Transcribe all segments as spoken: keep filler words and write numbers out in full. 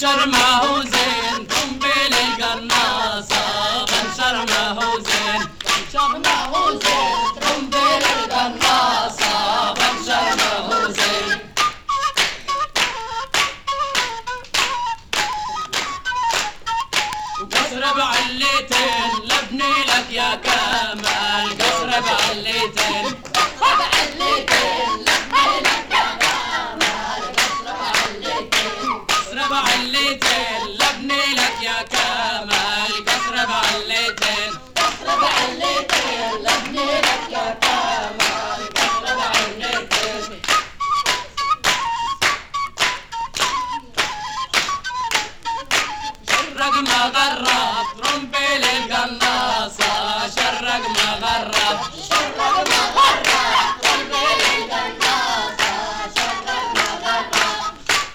بنشر ما هو زين قنبل القناصة بنشر ما هو زين بنشر ما هو زين قنبل القناصة بنشر ما هو زين قصر بعليتين لبني لك يا كمال قصر بعليتين بعليتين لبني لك يا كمال قصر بعليتين قصر بعليتين لبني لك يا كمال قصر بعليتين قصر بعليتين لبني لك يا كمال قصر بعليتين شرق ما غرب رمبيل القناصة شرق ما غرب شرق ما غرب رمبيل القناصة شرق ما غرب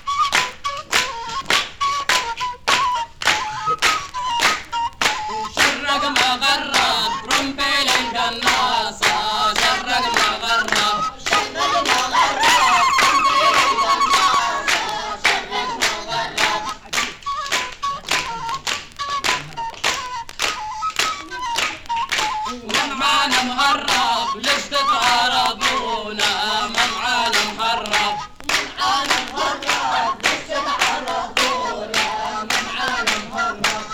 شرق ما غرب رمبيل القناصة شرق ما غرب شرق ما غرب رمبيل القناصة شرق ما غرب ما معانا مهرب ليش تتعرضونا ما معانا مهرب ما معانا مهرب ليش تتعرضونا ما معانا مهرب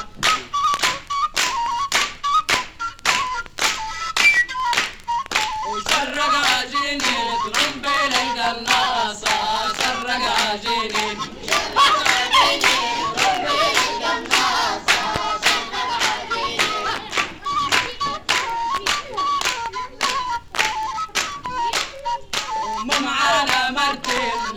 وشرق عجينك رمبيل القناصة شرق عجينك شرق عجينك رمبيل القناصة شرق عجينك ما معانا مرتين